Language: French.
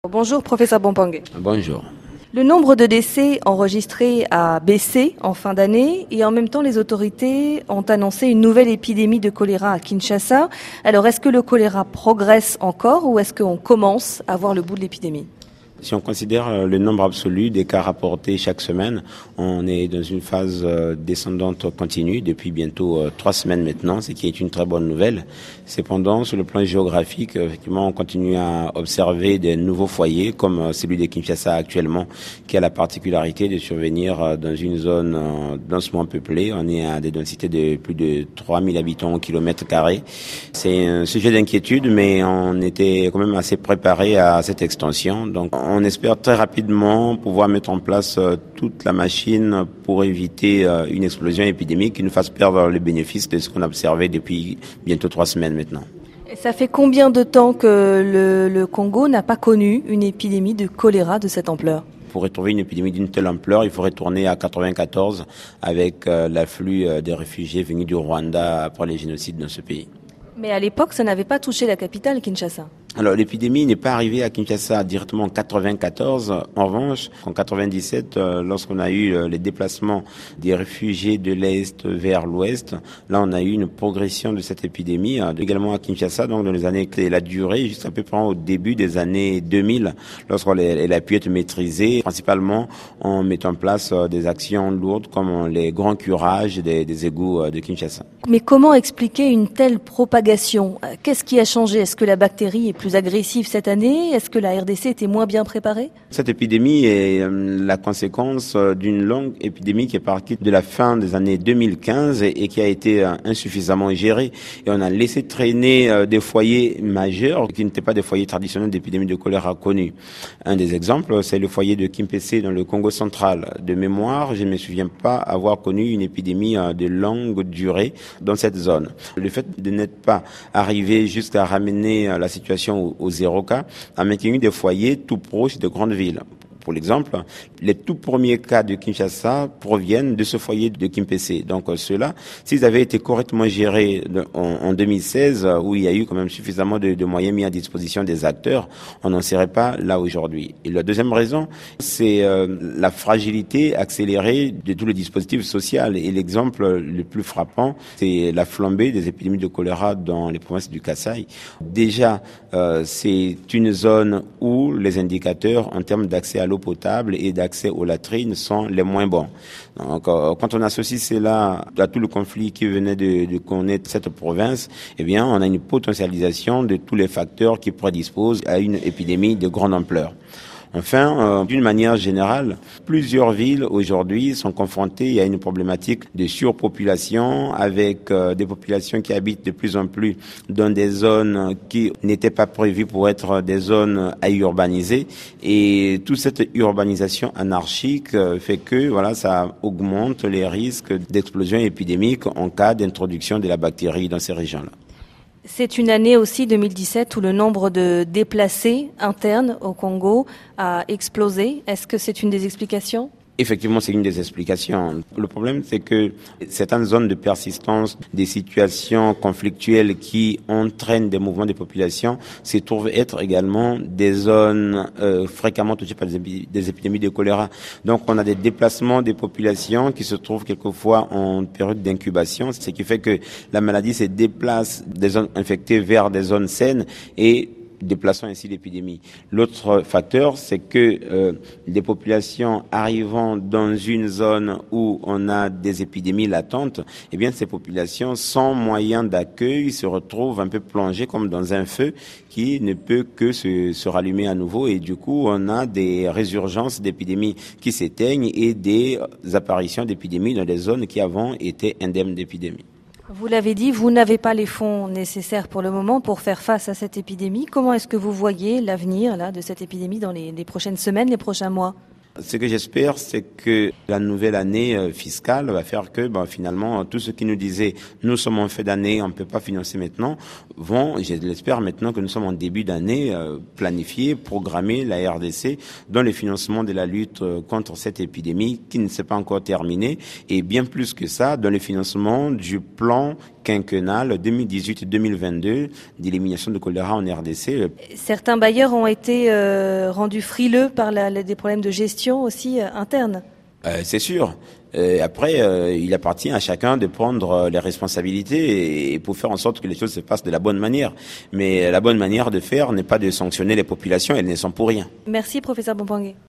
Bonjour professeur Bompang. Bonjour. Le nombre de décès enregistrés a baissé en fin d'année et en même temps les autorités ont annoncé une nouvelle épidémie de choléra à Kinshasa. Alors est-ce que le choléra progresse encore ou est-ce qu'on commence à voir le bout de l'épidémie ? Si on considère le nombre absolu des cas rapportés chaque semaine, on est dans une phase descendante continue depuis bientôt 3 semaines maintenant, ce qui est une très bonne nouvelle. Cependant, sur le plan géographique, effectivement, on continue à observer des nouveaux foyers comme celui de Kinshasa actuellement, qui a la particularité de survenir dans une zone densement peuplée. On est à des densités de plus de 3000 habitants au kilomètre carré. C'est un sujet d'inquiétude, mais on était quand même assez préparé à cette extension. Donc, on espère très rapidement pouvoir mettre en place toute la machine pour éviter une explosion épidémique qui nous fasse perdre le bénéfice de ce qu'on a observé depuis bientôt 3 semaines maintenant. Et ça fait combien de temps que le Congo n'a pas connu une épidémie de choléra de cette ampleur ? Pour retrouver une épidémie d'une telle ampleur, il faut retourner à 1994 avec l'afflux des réfugiés venus du Rwanda après les génocides dans ce pays. Mais à l'époque, ça n'avait pas touché la capitale, Kinshasa. Alors, l'épidémie n'est pas arrivée à Kinshasa directement en 94. En revanche, en 97, lorsqu'on a eu les déplacements des réfugiés de l'Est vers l'Ouest, là, on a eu une progression de cette épidémie, également à Kinshasa, donc dans les années, elle a duré juste à peu près au début des années 2000, lorsqu'elle a pu être maîtrisée, principalement en mettant en place des actions lourdes comme les grands curages des égouts de Kinshasa. Mais comment expliquer une telle propagation ? Qu'est-ce qui a changé ? Est-ce que la bactérie est plus agressive cette année ? Est-ce que la RDC était moins bien préparée ? Cette épidémie est la conséquence d'une longue épidémie qui est partie de la fin des années 2015 et qui a été insuffisamment gérée. Et on a laissé traîner des foyers majeurs qui n'étaient pas des foyers traditionnels d'épidémie de choléra connus. Un des exemples, c'est le foyer de Kimpese dans le Congo central. De mémoire, je ne me souviens pas avoir connu une épidémie de longue durée dans cette zone. Le fait de n'être pas arrivé jusqu'à ramener la situation au 0 cas a maintenu des foyers tout proches de grandes villes. Pour l'exemple, les tout premiers cas de Kinshasa proviennent de ce foyer de Kimpese. Donc ceux-là, s'ils avaient été correctement gérés en 2016, où il y a eu quand même suffisamment de moyens mis à disposition des acteurs, on n'en serait pas là aujourd'hui. Et la deuxième raison, c'est la fragilité accélérée de tout le dispositif social. Et l'exemple le plus frappant, c'est la flambée des épidémies de choléra dans les provinces du Kasaï. Déjà, c'est une zone où les indicateurs en termes d'accès à l'eau potable et d'accès aux latrines sont les moins bons. Donc, quand on associe cela à tout le conflit qui venait de connaître cette province, eh bien, on a une potentialisation de tous les facteurs qui prédisposent à une épidémie de grande ampleur. Enfin, d'une manière générale, plusieurs villes aujourd'hui sont confrontées à une problématique de surpopulation avec des populations qui habitent de plus en plus dans des zones qui n'étaient pas prévues pour être des zones à urbaniser. Et toute cette urbanisation anarchique fait que ça augmente les risques d'explosion épidémique en cas d'introduction de la bactérie dans ces régions-là. C'est une année aussi, 2017, où le nombre de déplacés internes au Congo a explosé. Est-ce que c'est une des explications ? Effectivement, c'est une des explications. Le problème, c'est que certaines zones de persistance des situations conflictuelles qui entraînent des mouvements de population se trouvent être également des zones fréquemment touchées par des épidémies de choléra. Donc, on a des déplacements des populations qui se trouvent quelquefois en période d'incubation, ce qui fait que la maladie se déplace des zones infectées vers des zones saines et déplaçant ainsi l'épidémie. L'autre facteur, c'est que des populations arrivant dans une zone où on a des épidémies latentes, eh bien ces populations sans moyen d'accueil se retrouvent un peu plongées comme dans un feu qui ne peut que se rallumer à nouveau et du coup on a des résurgences d'épidémies qui s'éteignent et des apparitions d'épidémies dans des zones qui avant étaient indemnes d'épidémies. Vous l'avez dit, vous n'avez pas les fonds nécessaires pour le moment pour faire face à cette épidémie. Comment est-ce que vous voyez l'avenir de cette épidémie dans les prochaines semaines, les prochains mois ? Ce que j'espère, c'est que la nouvelle année fiscale va faire que finalement, tout ce qui nous disait nous sommes en fin d'année, on ne peut pas financer maintenant, je l'espère maintenant que nous sommes en début d'année, planifier, programmer la RDC dans le financement de la lutte contre cette épidémie qui ne s'est pas encore terminée et bien plus que ça, dans le financement du plan quinquennale 2018-2022 d'élimination de choléra en RDC. Certains bailleurs ont été rendus frileux par des problèmes de gestion aussi internes. C'est sûr. Après, il appartient à chacun de prendre les responsabilités et pour faire en sorte que les choses se passent de la bonne manière. Mais la bonne manière de faire n'est pas de sanctionner les populations, elles ne sont pour rien. Merci, professeur Bompangé.